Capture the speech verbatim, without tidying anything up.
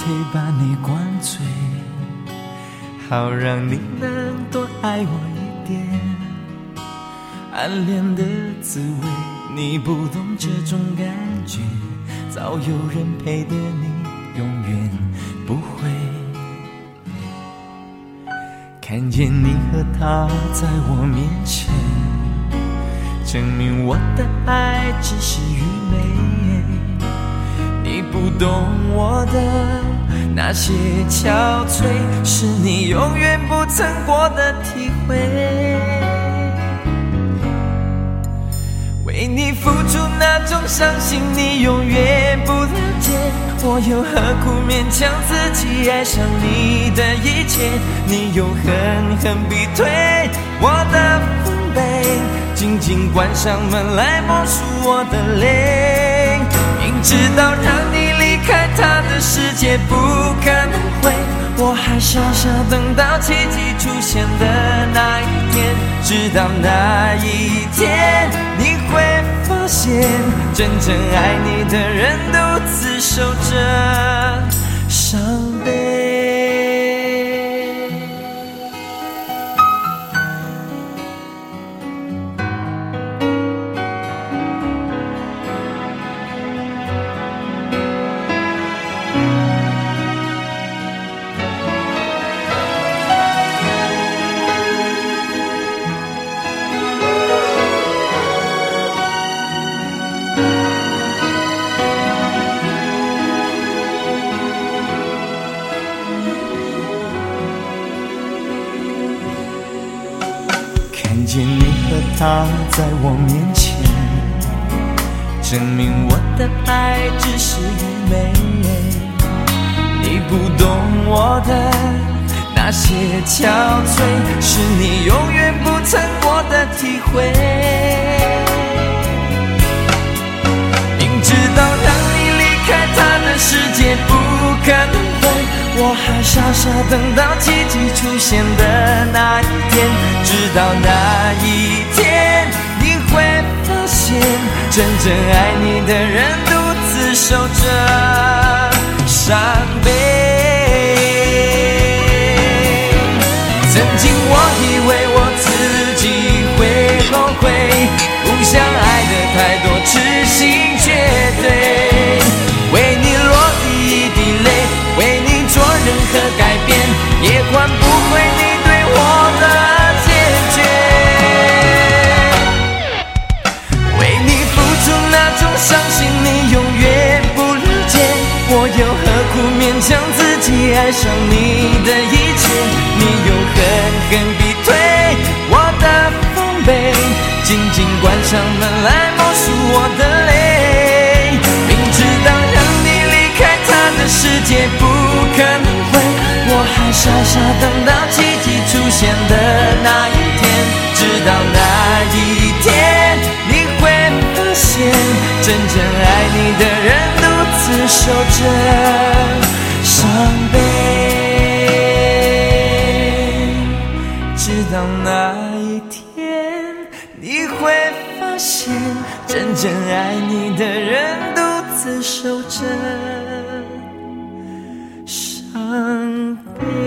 腿把你灌醉，好让你能多爱我一点。暗恋的滋味你不懂这种感觉，早有人陪的你永远不会。看见你和他在我面前，证明我的爱只是愚昧。你不懂我的那些憔悴，是你永远不曾过的体会。为你付出那种伤心你永远不了解，我又何苦勉强自己爱上你的一切。你又狠狠逼退我的防备，紧紧关上门来默数我的泪。明知道让你离开他的世界不可能会，我还傻傻等到奇迹出现的那一天。直到那一天你会发现，真正爱你的人独自守着伤悲。看见你和他在我面前，证明我的爱只是愚昧。你不懂我的那些憔悴，是你永远不曾过的体会。明知道让你离开他的世界不可能会，我还傻傻等到奇迹出现的那一天。直到那一天你会发现，真正爱你的人独自守着伤悲。曾经我以为我自己会后悔，不想爱的太多，痴心绝对。为你落第一滴泪，为你做任何改变，也换不回你对我的坚决。为你付出那种伤心你永远不了解，我又何苦勉强自己爱上你的一切。你又狠狠逼退我的防备，紧紧关上门来默数我的泪。明知道让你离开他的世界不可能会，我还傻傻等到奇迹出现的那一天。直到那一天你会发现，真正爱你的人独自守着伤悲。直到那一天你会发现，真正爱你的人独自守着伤悲。